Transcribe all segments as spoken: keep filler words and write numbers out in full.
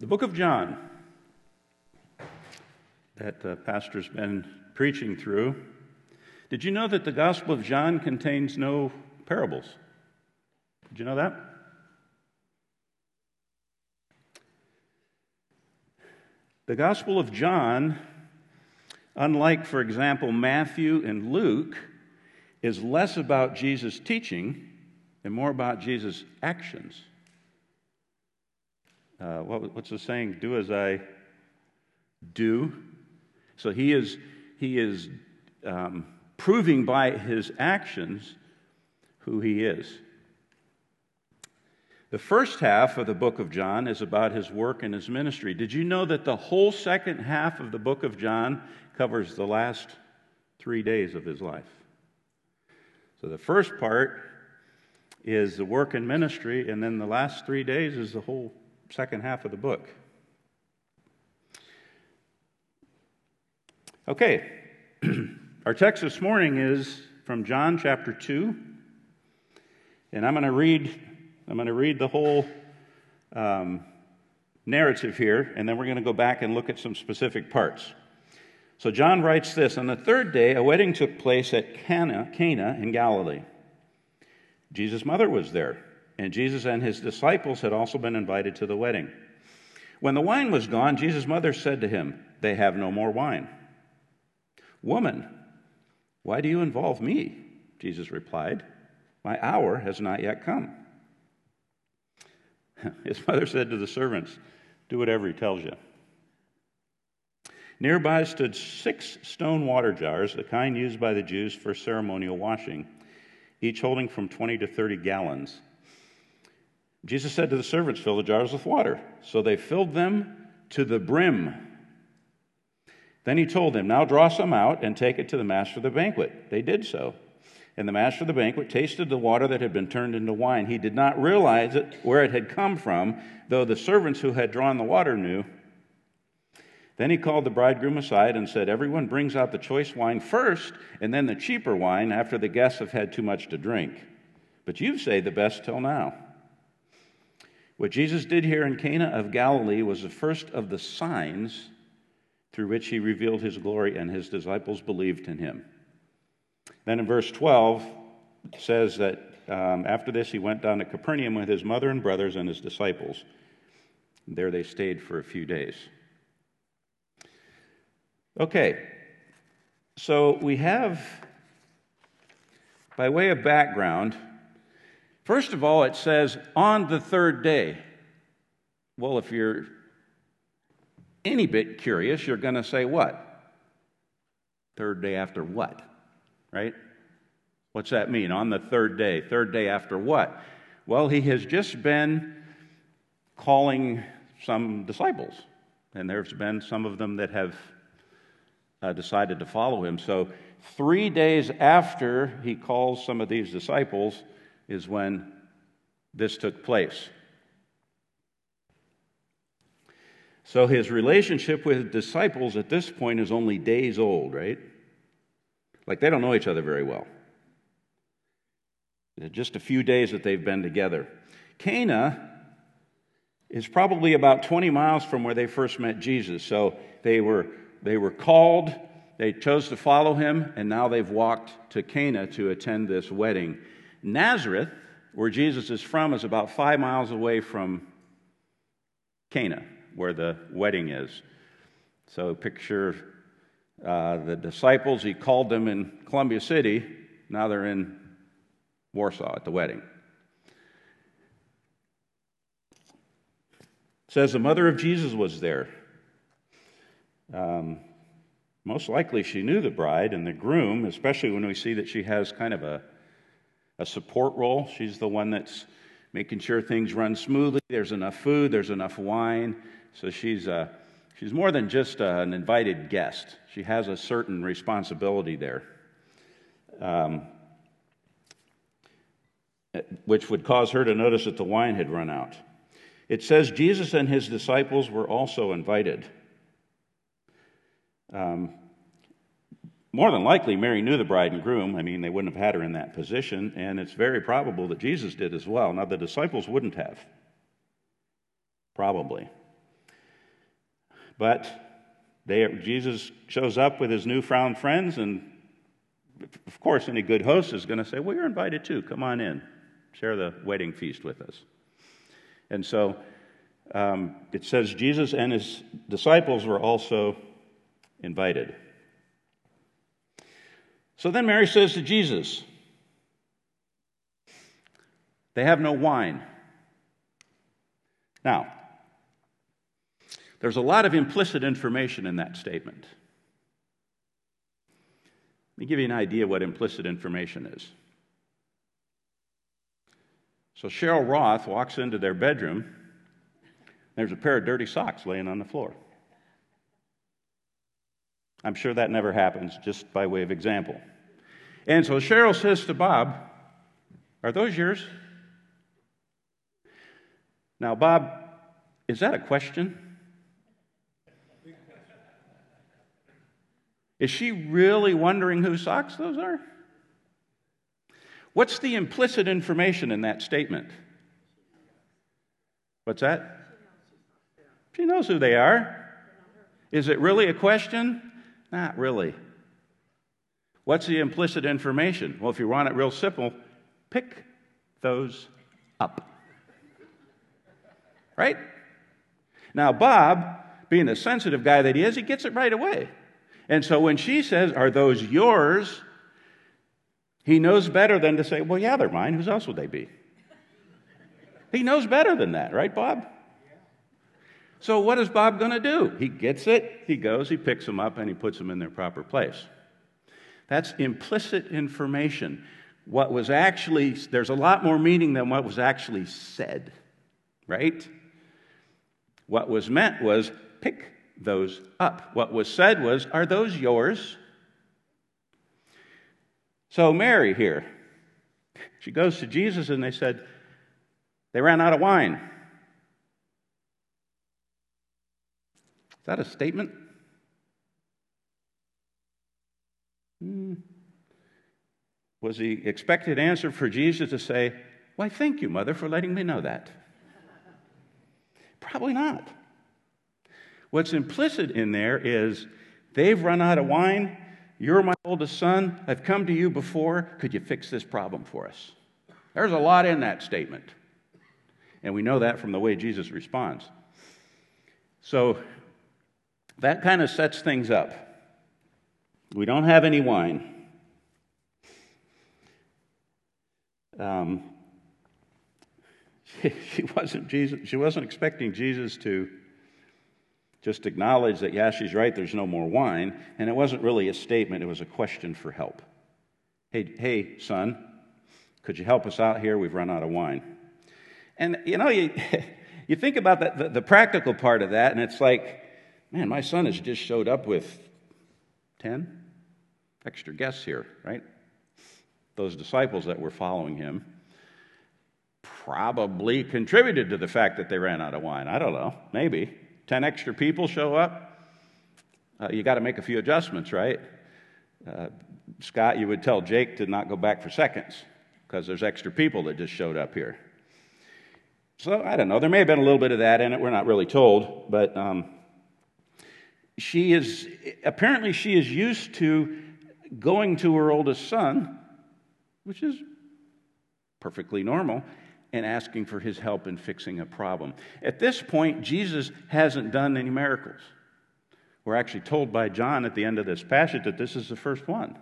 The book of John that the pastor's been preaching through. Did you know that the Gospel of John contains no parables? Did you know that? The Gospel of John, unlike, for example, Matthew and Luke, is less about Jesus' teaching and more about Jesus' actions. Uh, what, what's the saying? Do as I do. So he is he is um, proving by his actions who he is. The first half of the book of John is about his work and his ministry. Did you know that the whole second half of the book of John covers the last three days of his life? So the first part is the work and ministry, and then the last three days is the whole second half of the book. Okay, our text this morning is from John chapter two, and I'm going to read. I'm going to read the whole um, narrative here, and then we're going to go back and look at some specific parts. So John writes this: On the third day, a wedding took place at Cana, Cana in Galilee. Jesus' mother was there, and Jesus and his disciples had also been invited to the wedding. When the wine was gone, Jesus' mother said to him, "They have no more wine." "Woman, why do you involve me?" Jesus replied, "My hour has not yet come." His mother said to the servants, "Do whatever he tells you." Nearby stood six stone water jars, the kind used by the Jews for ceremonial washing, each holding from twenty to thirty gallons. Jesus said to the servants, "Fill the jars with water." So they filled them to the brim. Then he told them, "Now draw some out and take it to the master of the banquet." They did so. And the master of the banquet tasted the water that had been turned into wine. He did not realize it, where it had come from, though the servants who had drawn the water knew. Then he called the bridegroom aside and said, "Everyone brings out the choice wine first, and then the cheaper wine after the guests have had too much to drink. But you say the best till now." What Jesus did here in Cana of Galilee was the first of the signs through which he revealed his glory, and his disciples believed in him. Then in verse twelve, it says that um, after this he went down to Capernaum with his mother and brothers and his disciples. There they stayed for a few days. Okay, so we have, by way of background, first of all, it says, on the third day. Well, if you're any bit curious, you're going to say what? Third day after what? Right? What's that mean? On the third day. Third day after what? Well, he has just been calling some disciples, and there's been some of them that have uh, decided to follow him. So three days after he calls some of these disciples is when this took place. So his relationship with disciples at this point is only days old, right? Like they don't know each other very well. Just a few days that they've been together. Cana is probably about twenty miles from where they first met Jesus. So they were they were called, they chose to follow him, and now they've walked to Cana to attend this wedding. Nazareth, where Jesus is from, is about five miles away from Cana, where the wedding is. So picture uh, the disciples, he called them in Columbia City, now they're in Warsaw at the wedding. It says the mother of Jesus was there. Um, most likely she knew the bride and the groom, especially when we see that she has kind of a, a support role. She's the one that's making sure things run smoothly, there's enough food, there's enough wine. So she's uh, she's more than just uh, an invited guest. She has a certain responsibility there, um, which would cause her to notice that the wine had run out. It says Jesus and his disciples were also invited. Um, more than likely, Mary knew the bride and groom. I mean, they wouldn't have had her in that position, and it's very probable that Jesus did as well. Now, the disciples wouldn't have, probably. But they, Jesus shows up with his newfound friends, and of course, any good host is going to say, well, you're invited too. Come on in. Share the wedding feast with us. And so um, it says Jesus and his disciples were also invited. So then Mary says to Jesus, they have no wine. Now, there's a lot of implicit information in that statement. Let me give you an idea what implicit information is. So Cheryl Roth walks into their bedroom. There's a pair of dirty socks laying on the floor. I'm sure that never happens, just by way of example. And so Cheryl says to Bob, are those yours? Now, Bob, is that a question? Is she really wondering whose socks those are? What's the implicit information in that statement? What's that? She knows who they are. Is it really a question? Not really. What's the implicit information? Well, if you want it real simple, pick those up. Right? Now, Bob, being the sensitive guy that he is, he gets it right away. And so when she says, are those yours? He knows better than to say, well, yeah, they're mine. Whose else would they be? He knows better than that, right, Bob? So what is Bob going to do? He gets it, he goes, he picks them up, and he puts them in their proper place. That's implicit information. What was actually, there's a lot more meaning than what was actually said, right? What was meant was, pick those up. What was said was, are those yours? So Mary here, she goes to Jesus and they said, they ran out of wine. Is that a statement? Hmm. Was the expected answer for Jesus to say, why, thank you, Mother, for letting me know that? Probably not. What's implicit in there is, they've run out of wine. You're my oldest son. I've come to you before. Could you fix this problem for us? There's a lot in that statement. And we know that from the way Jesus responds. So that kind of sets things up. We don't have any wine. Um, she, she wasn't Jesus. She wasn't expecting Jesus to just acknowledge that, yeah, she's right, there's no more wine. And it wasn't really a statement, it was a question for help. Hey, hey, son, could you help us out here? We've run out of wine. And, you know, you, you think about that, the, the practical part of that, and it's like, man, my son has just showed up with ten extra guests here, right? Those disciples that were following him probably contributed to the fact that they ran out of wine. I don't know, maybe. Ten extra people show up, uh, you got to make a few adjustments, right? Uh, Scott, you would tell Jake to not go back for seconds because there's extra people that just showed up here. So, I don't know. There may have been a little bit of that in it. We're not really told. But um, she is, apparently she is used to going to her oldest son, which is perfectly normal, and asking for his help in fixing a problem. At this point, Jesus hasn't done any miracles. We're actually told by John at the end of this passage that this is the first one.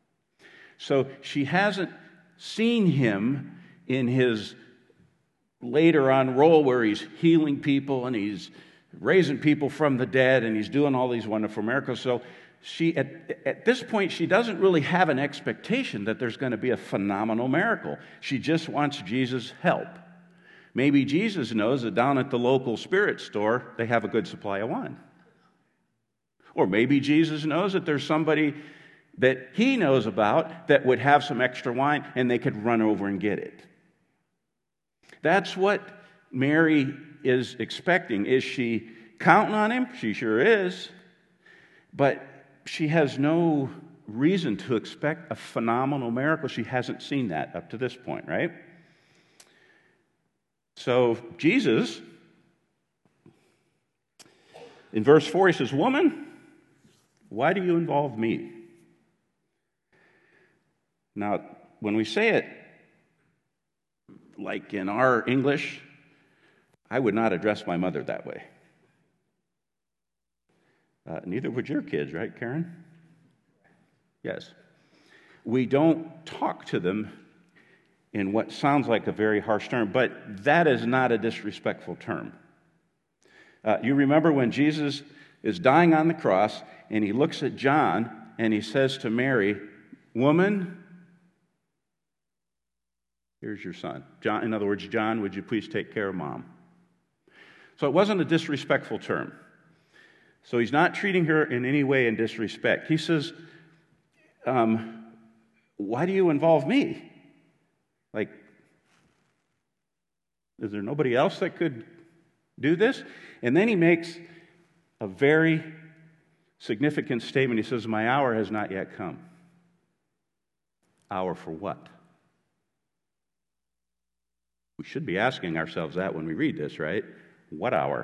So she hasn't seen him in his later on role where he's healing people and he's raising people from the dead and he's doing all these wonderful miracles. So she, at, at this point, she doesn't really have an expectation that there's going to be a phenomenal miracle. She just wants Jesus' help. Maybe Jesus knows that down at the local spirit store, they have a good supply of wine. Or maybe Jesus knows that there's somebody that he knows about that would have some extra wine and they could run over and get it. That's what Mary is expecting. Is she counting on him? She sure is. But she has no reason to expect a phenomenal miracle. She hasn't seen that up to this point, right? So Jesus In verse four, he says, "Woman, why do you involve me?" Now, when we say it like in our English, I would not address my mother that way. Uh, neither would your kids, right, Karen? Yes. We don't talk to them in what sounds like a very harsh term, but that is not a disrespectful term. Uh, you remember when Jesus is dying on the cross, and he looks at John, and he says to Mary, "Woman, here's your son." John, in other words, "John, would you please take care of Mom?" So it wasn't a disrespectful term. So he's not treating her in any way in disrespect. He says, um, "Why do you involve me? Like, is there nobody else that could do this?" And then he makes a very significant statement. He says, "My hour has not yet come." Hour for what? We should be asking ourselves that when we read this, right? What hour?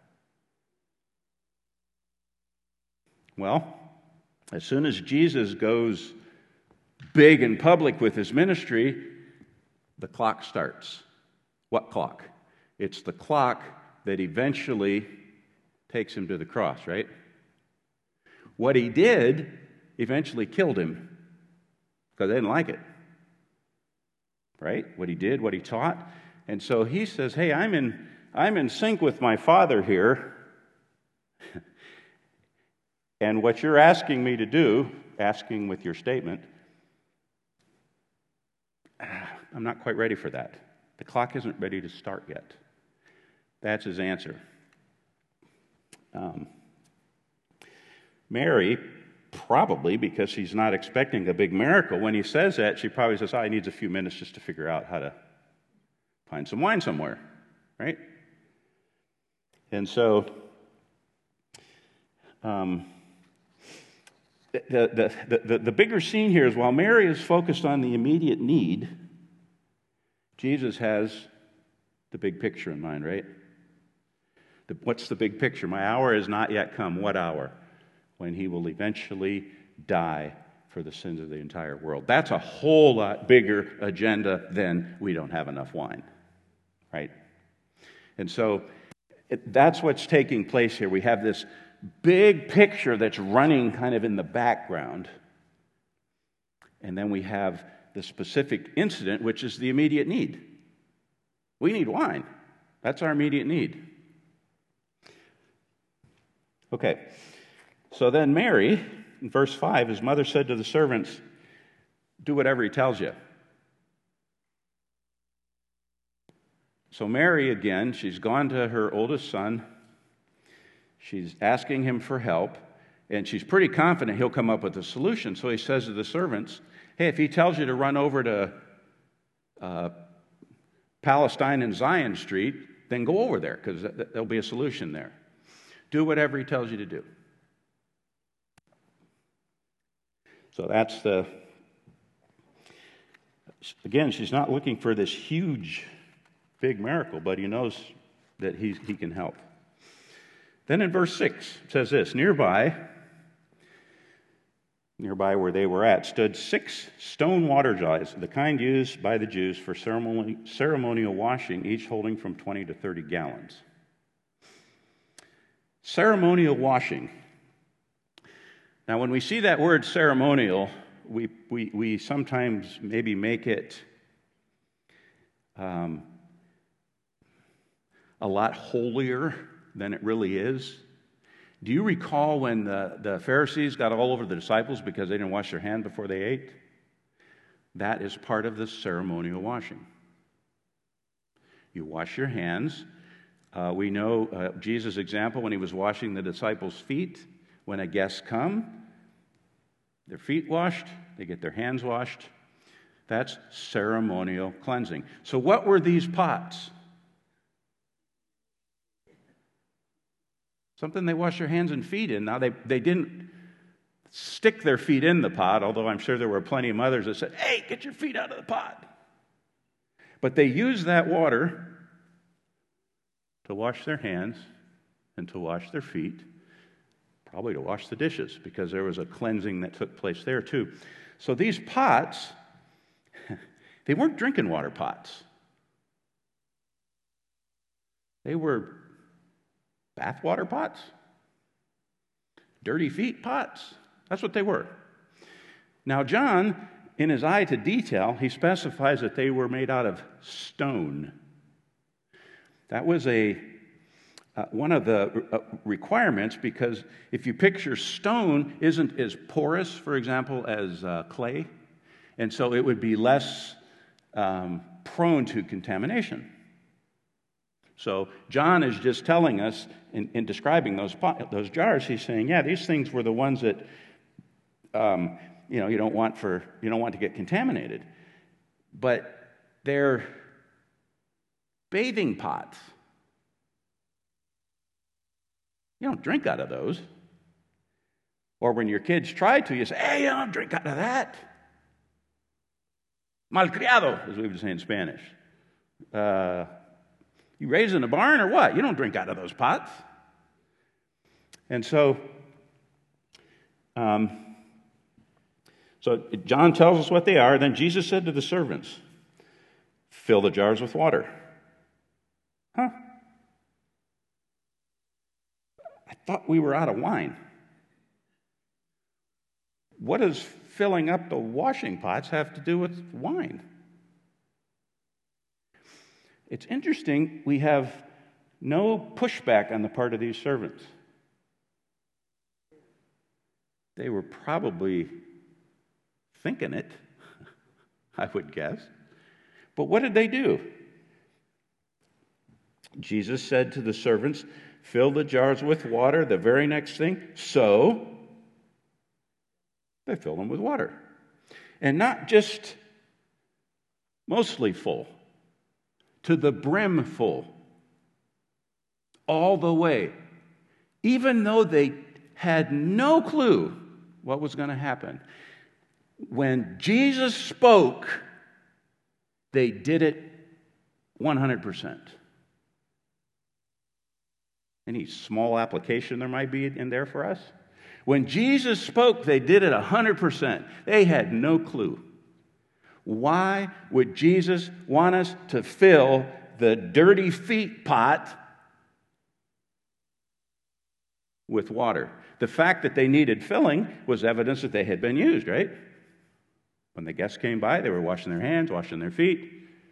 Well, as soon as Jesus goes big and public with his ministry, the clock starts. What clock? It's the clock that eventually takes him to the cross, right? What he did eventually killed him because they didn't like it, right? What he did, what he taught. And so he says, "Hey, I'm in, I'm in sync with my Father here. And what you're asking me to do," asking with your statement, "I'm not quite ready for that. The clock isn't ready to start yet." That's his answer. Um, Mary, probably because she's not expecting a big miracle, when he says that, she probably says, "Oh, he needs a few minutes just to figure out how to find some wine somewhere," right? And so, um, the, the, the, the bigger scene here is while Mary is focused on the immediate need, Jesus has the big picture in mind, right? The, what's the big picture? My hour has not yet come. What hour? When he will eventually die for the sins of the entire world. That's a whole lot bigger agenda than "we don't have enough wine," right? And so it, that's what's taking place here. We have this big picture that's running kind of in the background. And then we have the specific incident, which is the immediate need. We need wine. That's our immediate need. Okay, so then Mary, in verse five, his mother said to the servants, "Do whatever he tells you." So Mary, again, she's gone to her oldest son. She's asking him for help, and she's pretty confident he'll come up with a solution. So he says to the servants, "Hey, if he tells you to run over to uh, Palestine and Zion Street, then go over there, because there'll be a solution there. Do whatever he tells you to do." So that's the, again, she's not looking for this huge, big miracle, but he knows that he, he can help. Then in verse six, it says this, nearby, nearby where they were at, stood six stone water jars, the kind used by the Jews for ceremony, ceremonial washing, each holding from twenty to thirty gallons. Ceremonial washing. Now, when we see that word ceremonial, we, we, we sometimes maybe make it um, a lot holier than it really is. Do you recall when the, the Pharisees got all over the disciples because they didn't wash their hands before they ate? That is part of the ceremonial washing. You wash your hands. Uh, we know uh, Jesus' example when he was washing the disciples' feet. When a guest come, their feet washed, they get their hands washed. That's ceremonial cleansing. So what were these pots? Something they wash their hands and feet in. Now, they, they didn't stick their feet in the pot, although I'm sure there were plenty of mothers that said, "Hey, get your feet out of the pot." But they used that water to wash their hands and to wash their feet. Probably to wash the dishes, because there was a cleansing that took place there too. So these pots, they weren't drinking water pots. They were bathwater pots, dirty feet pots. That's what they were. Now, John, in his eye to detail, he specifies that they were made out of stone. That was a uh, one of the uh, requirements, because if you picture stone isn't as porous, for example, as uh, clay, and so it would be less um, prone to contamination. So John is just telling us, in, in describing those pot, those jars, he's saying, yeah, these things were the ones that um, you know you don't want for you don't want to get contaminated, but they're bathing pots. You don't drink out of those. Or when your kids try to, you say, hey, you don't drink out of that. Malcriado, as we would say in Spanish. Uh, you raised in a barn or what? You don't drink out of those pots. And so, um, so John tells us what they are. Then Jesus said to the servants, fill the jars with water. Huh? I thought we were out of wine. What does filling up the washing pots have to do with wine? It's interesting, we have no pushback on the part of these servants. They were probably thinking it, I would guess. But what did they do? Jesus said to the servants, fill the jars with water. The very next thing, so they fill them with water. And not just mostly full, to the brim full, all the way. Even though they had no clue what was going to happen. When Jesus spoke, they did it one hundred percent. Any small application there might be in there for us? When Jesus spoke, they did it one hundred percent. They had no clue. Why would Jesus want us to fill the dirty feet pot with water? The fact that they needed filling was evidence that they had been used, right? When the guests came by, they were washing their hands, washing their feet.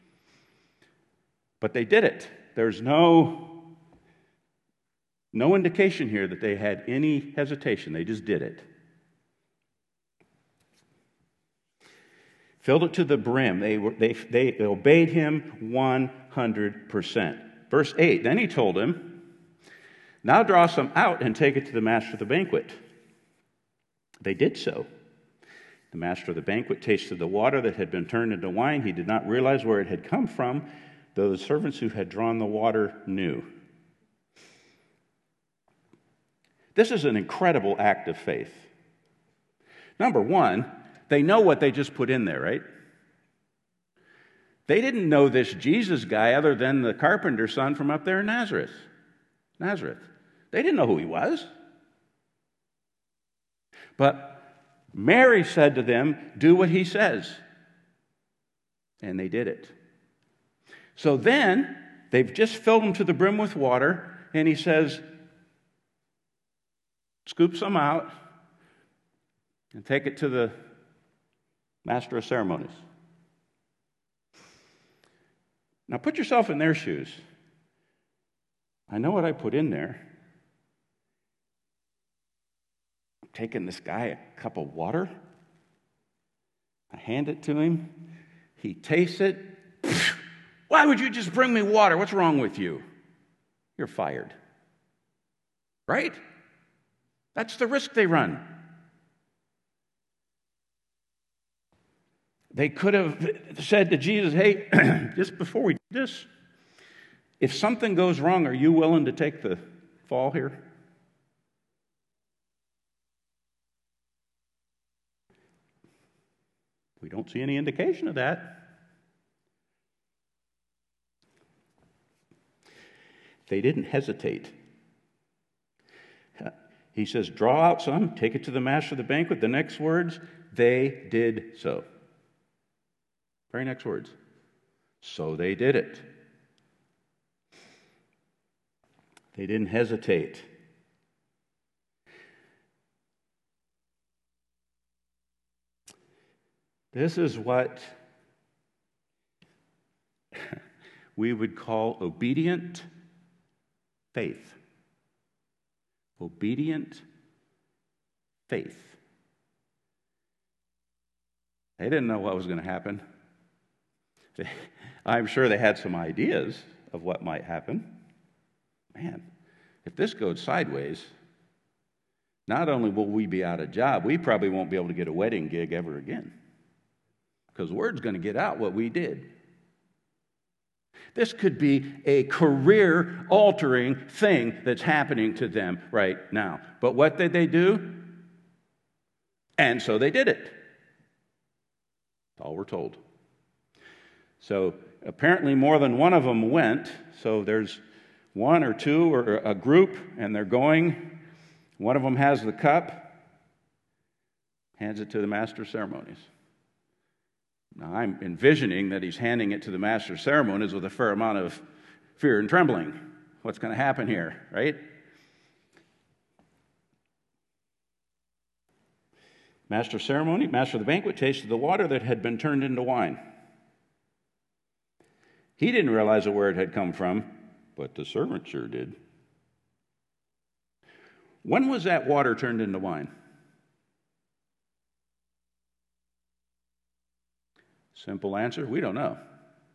But they did it. There's no... No indication here that they had any hesitation. They just did it. Filled it to the brim. They, were, they, they obeyed him one hundred percent. Verse eight, then he told him, now draw some out and take it to the master of the banquet. They did so. The master of the banquet tasted the water that had been turned into wine. He did not realize where it had come from, though the servants who had drawn the water knew. This is an incredible act of faith. Number one, they know what they just put in there, right? They didn't know this Jesus guy other than the carpenter's son from up there in Nazareth. Nazareth. They didn't know who he was. But Mary said to them, do what he says. And they did it. So then, they've just filled him to the brim with water, and he says, scoop some out and take it to the master of ceremonies. Now put yourself in their shoes. I know what I put in there. I'm taking this guy a cup of water. I hand it to him. He tastes it. Why would you just bring me water? What's wrong with you? You're fired. Right? That's the risk they run. They could have said to Jesus, hey, just before we do this, if something goes wrong, are you willing to take the fall here? We don't see any indication of that. They didn't hesitate. He says, draw out some, take it to the master of the banquet. The next words, they did so. Very next words. So they did it. They didn't hesitate. This is what we would call obedient faith. Obedient faith. They didn't know what was going to happen. I'm sure they had some ideas of what might happen. Man, if this goes sideways, not only will we be out of job, we probably won't be able to get a wedding gig ever again. Because word's going to get out what we did. This could be a career-altering thing that's happening to them right now. But what did they do? And so they did it. That's all we're told. So apparently more than one of them went. So there's one or two or a group, and they're going. One of them has the cup, hands it to the master of ceremonies. Now, I'm envisioning that he's handing it to the master of ceremonies with a fair amount of fear and trembling. What's going to happen here, right? Master of ceremony, master of the banquet, tasted the water that had been turned into wine. He didn't realize where it had come from, but the servant sure did. When was that water turned into wine? Simple answer, we don't know.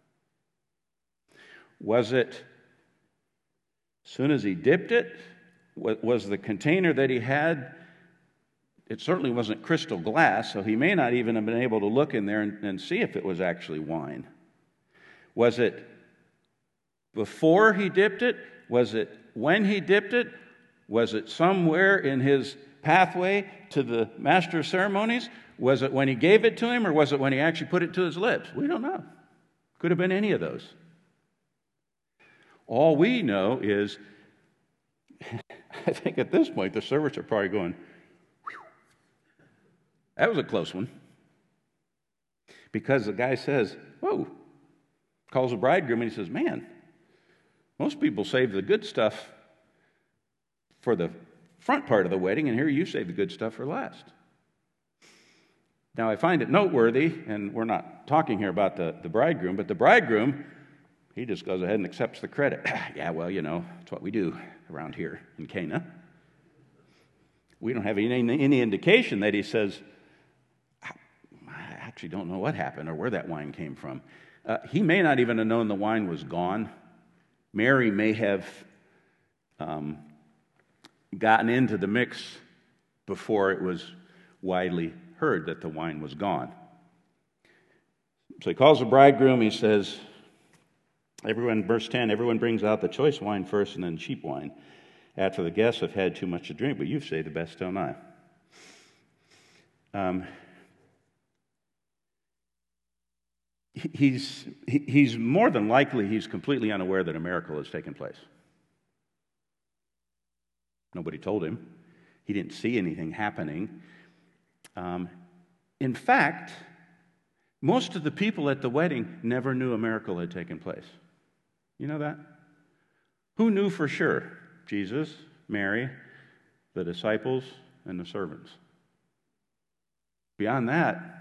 Was it as soon as he dipped it? Was the container that he had, it certainly wasn't crystal glass, so he may not even have been able to look in there and, and see if it was actually wine. Was it before he dipped it? Was it when he dipped it? Was it somewhere in his pathway to the master of ceremonies? Was it when he gave it to him, or was it when he actually put it to his lips? We don't know. Could have been any of those. All we know is, I think at this point, the servants are probably going, whew, that was a close one. Because the guy says, whoa, calls the bridegroom, and he says, man, most people save the good stuff for the front part of the wedding, and here you save the good stuff for last. Now, I find it noteworthy, and we're not talking here about the, the bridegroom, but the bridegroom, he just goes ahead and accepts the credit. Yeah, well, you know, it's what we do around here in Cana. We don't have any, any indication that he says, I actually don't know what happened or where that wine came from. Uh, he may not even have known the wine was gone. Mary may have um, gotten into the mix before it was widely heard that the wine was gone. So he calls the bridegroom. He says, everyone, verse ten, everyone brings out the choice wine first and then cheap wine after the guests have had too much to drink, but you say the best don't I. Um, he's, he's more than likely, he's completely unaware that a miracle has taken place. Nobody told him. He didn't see anything happening. Um, in fact, most of the people at the wedding never knew a miracle had taken place. You know that? Who knew for sure? Jesus, Mary, the disciples, and the servants. Beyond that,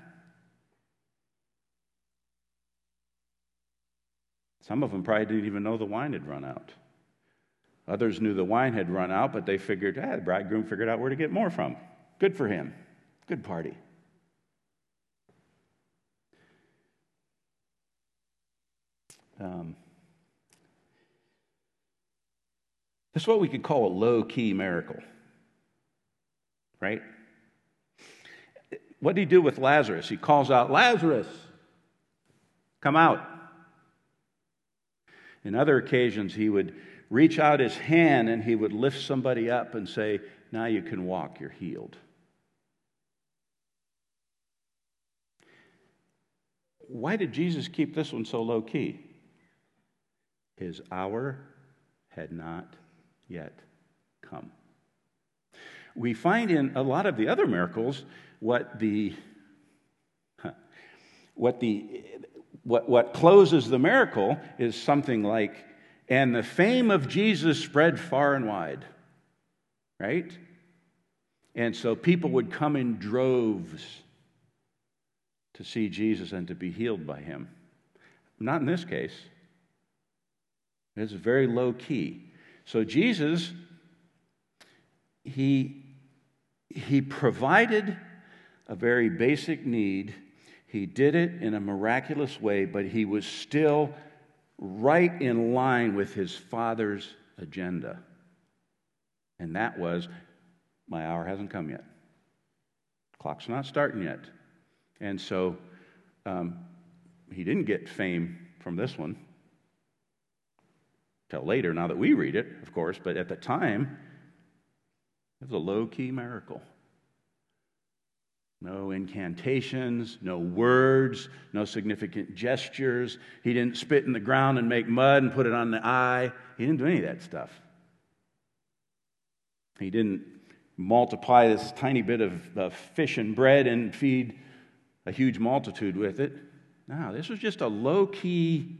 some of them probably didn't even know the wine had run out. Others knew the wine had run out, but they figured, ah, the bridegroom figured out where to get more from. Good for him. Good party. Um, this is what we could call a low-key miracle, right? What did he do with Lazarus? He calls out, Lazarus, come out. In other occasions, he would reach out his hand and he would lift somebody up and say, now you can walk, you're healed. Why did Jesus keep this one so low-key? His hour had not yet come. We find in a lot of the other miracles what the what the what what closes the miracle is something like, and the fame of Jesus spread far and wide, right? And so people would come in droves to see Jesus and to be healed by him. Not in this case. It's very low key. So Jesus, he, he provided a very basic need. He did it in a miraculous way, but he was still right in line with his Father's agenda. And that was, my hour hasn't come yet. Clock's not starting yet. And so um, he didn't get fame from this one till later, now that we read it, of course, but at the time, it was a low-key miracle. No incantations, no words, no significant gestures. He didn't spit in the ground and make mud and put it on the eye. He didn't do any of that stuff. He didn't multiply this tiny bit of, of fish and bread and feed a huge multitude with it. No, this was just a low-key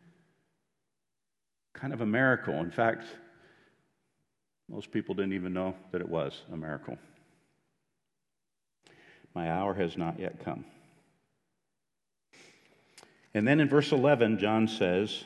kind of a miracle. In fact, most people didn't even know that it was a miracle. My hour has not yet come. And then in verse eleven, John says,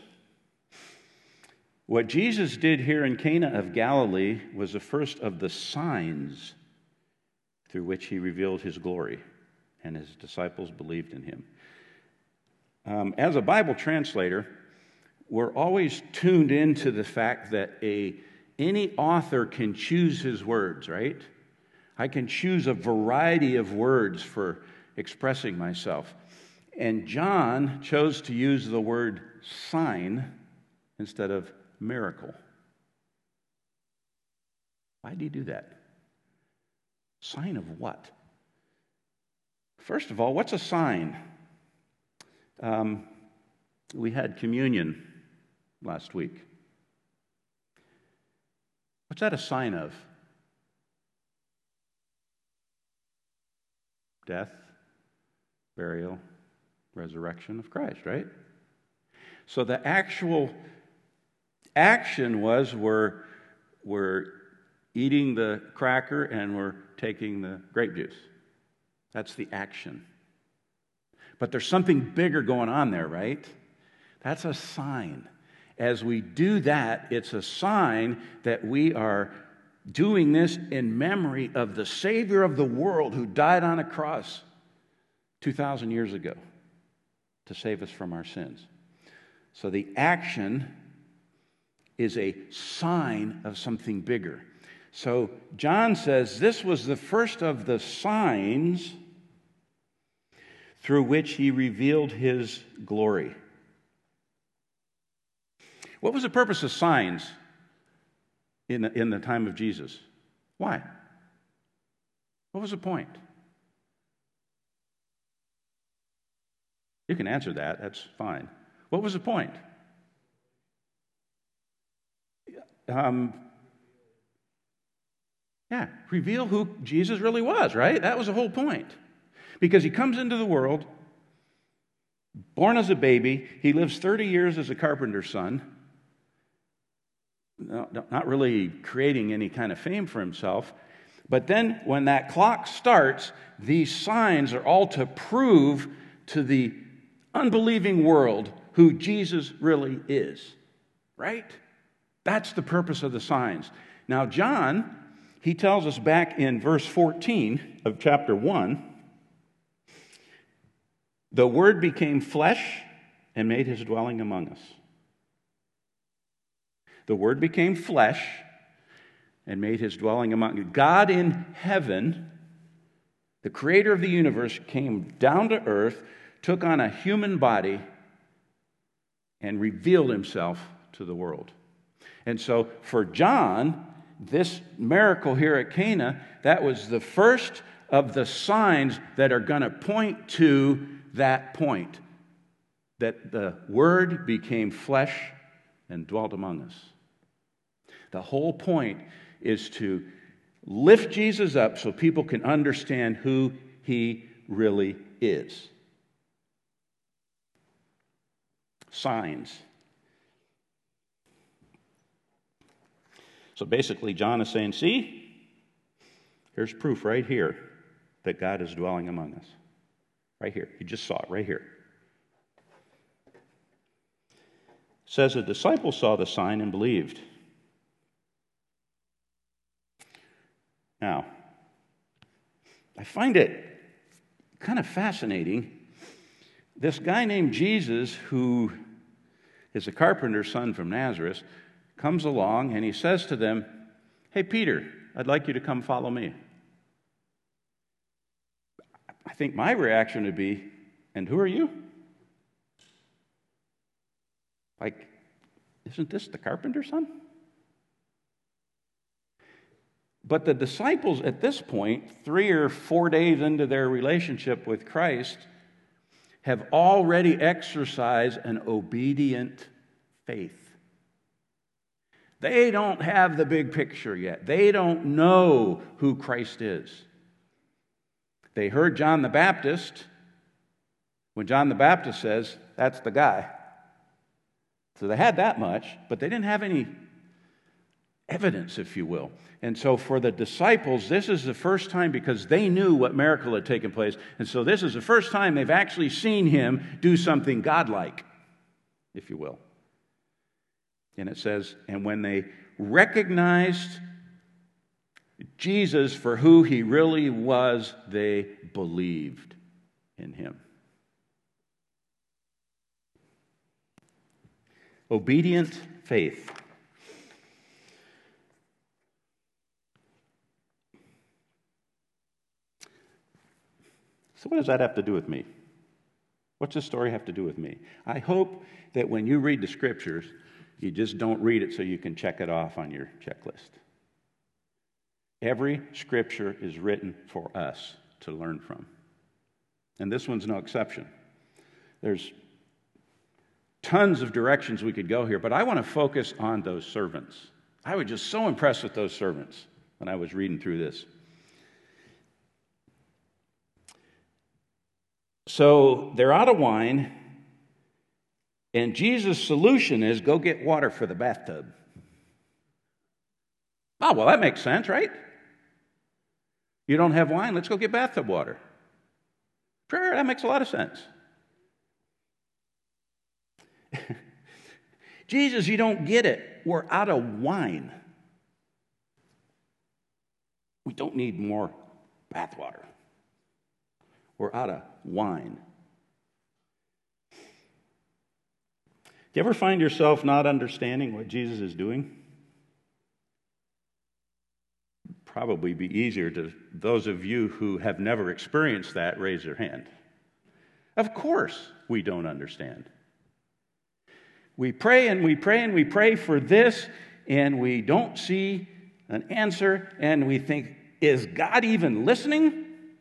what Jesus did here in Cana of Galilee was the first of the signs through which he revealed his glory, and his disciples believed in him. Um, as a Bible translator, we're always tuned into the fact that a any author can choose his words, right? I can choose a variety of words for expressing myself. And John chose to use the word sign instead of miracle. Why did he do that? Sign of what? First of all, what's a sign? Um, we had communion last week. What's that a sign of? Death, burial, resurrection of Christ, right? So the actual action was we're, we're eating the cracker and we're taking the grape juice. That's the action. But there's something bigger going on there, right? That's a sign. As we do that, it's a sign that we are doing this in memory of the Savior of the world who died on a cross two thousand years ago to save us from our sins. So the action is a sign of something bigger. So John says this was the first of the signs through which he revealed his glory. What was the purpose of signs in the, in the time of Jesus? Why? What was the point? You can answer that. That's fine. What was the point? Um, yeah, reveal who Jesus really was, right? That was the whole point. Because he comes into the world, born as a baby. He lives thirty years as a carpenter's son. No, not really creating any kind of fame for himself. But then when that clock starts, these signs are all to prove to the unbelieving world who Jesus really is. Right? That's the purpose of the signs. Now, John, he tells us back in verse fourteen of chapter one, the Word became flesh and made his dwelling among us. The Word became flesh and made his dwelling among us. God in heaven, the creator of the universe, came down to earth, took on a human body, and revealed himself to the world. And so for John, this miracle here at Cana, that was the first of the signs that are going to point to that point, that the Word became flesh and dwelt among us. The whole point is to lift Jesus up so people can understand who he really is. Signs. So basically, John is saying, see, here's proof right here that God is dwelling among us. Right here. You just saw it right here. It says the disciples saw the sign and believed. Now, I find it kind of fascinating. This guy named Jesus, who is a carpenter's son from Nazareth, comes along and he says to them, hey, Peter, I'd like you to come follow me. I think my reaction would be, and who are you? Like, isn't this the carpenter's son? But the disciples at this point, three or four days into their relationship with Christ, have already exercised an obedient faith. They don't have the big picture yet. They don't know who Christ is. They heard John the Baptist when John the Baptist says, that's the guy. So they had that much, but they didn't have any evidence, if you will. And so for the disciples, this is the first time, because they knew what miracle had taken place, and so this is the first time they've actually seen him do something godlike, if you will. And it says, and when they recognized Jesus for who he really was, they believed in him. Obedient faith. So what does that have to do with me? What's this story have to do with me? I hope that when you read the scriptures, you just don't read it so you can check it off on your checklist. Every scripture is written for us to learn from. And this one's no exception. There's tons of directions we could go here, but I want to focus on those servants. I was just so impressed with those servants when I was reading through this. So they're out of wine, and Jesus' solution is go get water for the bathtub. Oh, well, that makes sense, right? You don't have wine, let's go get bathtub water. Sure, that makes a lot of sense. Jesus, you don't get it. We're out of wine. We don't need more bath water. We're out of wine. Do you ever find yourself not understanding what Jesus is doing? Probably be easier to those of you who have never experienced that, raise your hand. Of course we don't understand. We pray and we pray and we pray for this, and we don't see an answer, and we think, is God even listening?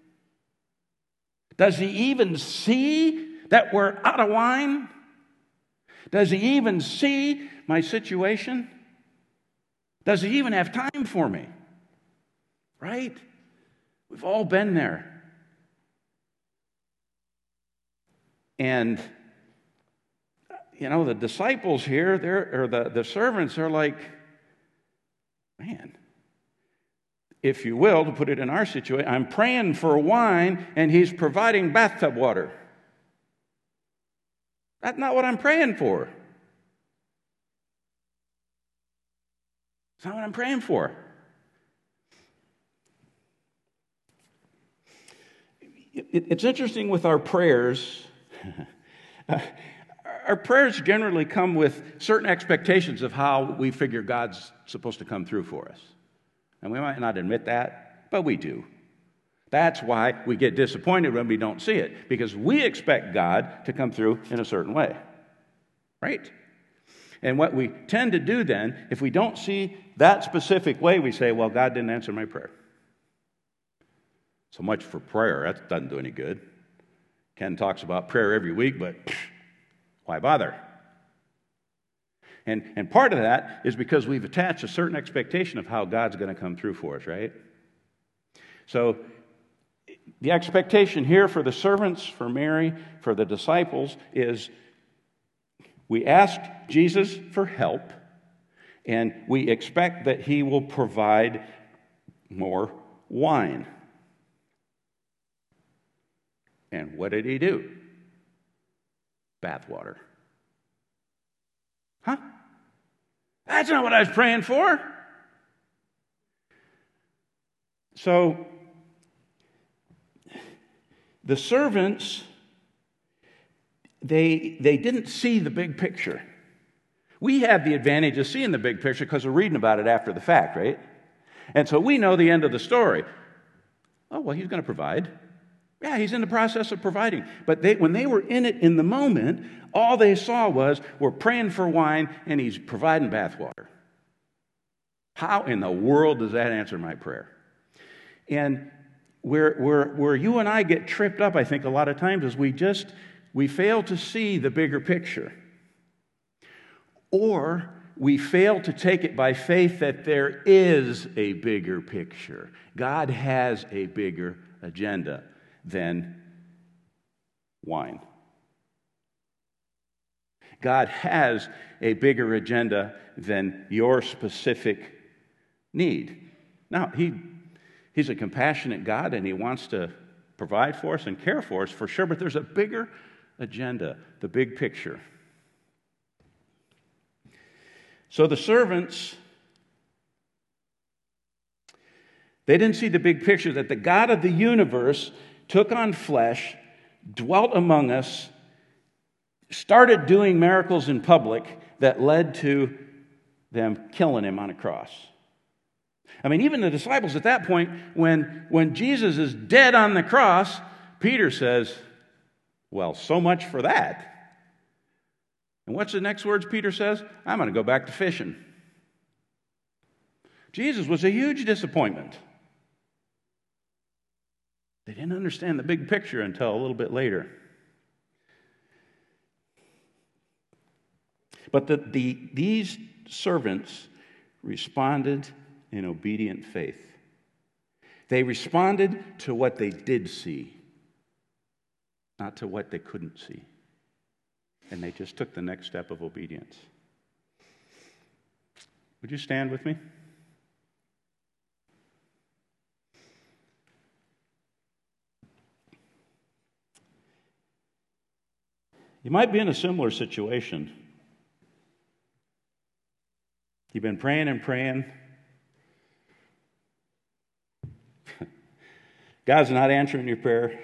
Does he even see that we're out of wine? Does he even see my situation? Does he even have time for me? Right? We've all been there. And, you know, the disciples here, they're, or the, the servants are like, man, if you will, to put it in our situation, I'm praying for wine and he's providing bathtub water. That's not what I'm praying for. It's not what I'm praying for. It's interesting with our prayers. Our prayers generally come with certain expectations of how we figure God's supposed to come through for us. And we might not admit that, but we do. That's why we get disappointed when we don't see it, because we expect God to come through in a certain way. Right? And what we tend to do then, if we don't see that specific way, we say, well, God didn't answer my prayer. So much for prayer. That doesn't do any good. Ken talks about prayer every week, but pff, why bother? And, and part of that is because we've attached a certain expectation of how God's going to come through for us, right? So the expectation here for the servants, for Mary, for the disciples is we ask Jesus for help, and we expect that he will provide more wine. And what did he do? Bathwater. Huh? That's not what I was praying for. So, the servants, they, they didn't see the big picture. We have the advantage of seeing the big picture because we're reading about it after the fact, right? And so we know the end of the story. Oh, well, he's going to provide. Yeah, he's in the process of providing. But they, when they were in it in the moment, all they saw was, we're praying for wine, and he's providing bathwater. How in the world does that answer my prayer? And where, where, where you and I get tripped up, I think, a lot of times is we just, we fail to see the bigger picture. Or we fail to take it by faith that there is a bigger picture. God has a bigger agenda than wine. God has a bigger agenda than your specific need. Now, he, he's a compassionate God, and he wants to provide for us and care for us, for sure, but there's a bigger agenda, the big picture. So the servants, they didn't see the big picture that the God of the universe took on flesh, dwelt among us, started doing miracles in public that led to them killing him on a cross. I mean, even the disciples at that point, when, when Jesus is dead on the cross, Peter says, well, so much for that. And what's the next words Peter says? I'm going to go back to fishing. Jesus was a huge disappointment. They didn't understand the big picture until a little bit later. But the, the, these servants responded in obedient faith. They responded to what they did see, not to what they couldn't see. And they just took the next step of obedience. Would you stand with me? You might be in a similar situation. You've been praying and praying. God's not answering your prayer.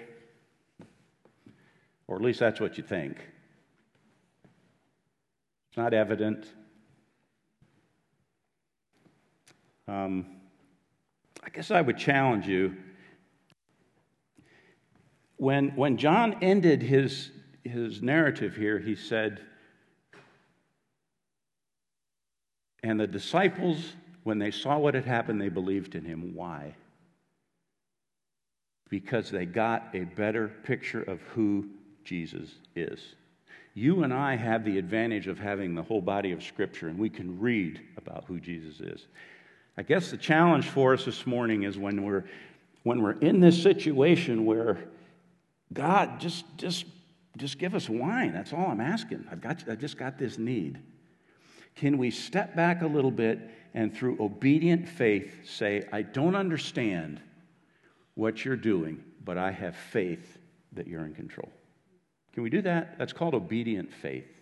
Or at least that's what you think. It's not evident. Um, I guess I would challenge you. When, when John ended his, his narrative here, he said, and the disciples, when they saw what had happened, they believed in him. Why? Because they got a better picture of who Jesus is. You and I have the advantage of having the whole body of Scripture, and we can read about who Jesus is. I guess the challenge for us this morning is when we're when we're in this situation where God, just just just give us wine. That's all I'm asking. I've got I just got this need. Can we step back a little bit and through obedient faith say, I don't understand what you're doing, but I have faith that you're in control. Can we do that? That's called obedient faith.